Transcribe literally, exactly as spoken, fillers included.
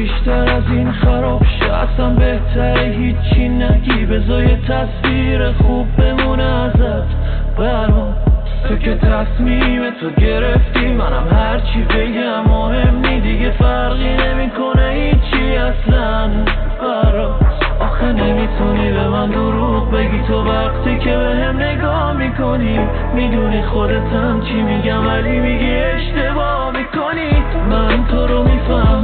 بیشتر از این خراب شه، اصلا بهتره هیچی نگی، بذار یه تصویر خوب بمونه ازت برام. تو که تصمیم تو گرفتی، منم هرچی بگم مهم نی دیگه، فرقی نمیکنه هیچی اصلا برام. آخه نمیتونی به من دروغ بگی، تو وقتی که به هم نگاه میکنی میدونی خودتم چی میگم، ولی میگی اشتباه میکنی. من تو رو میفهم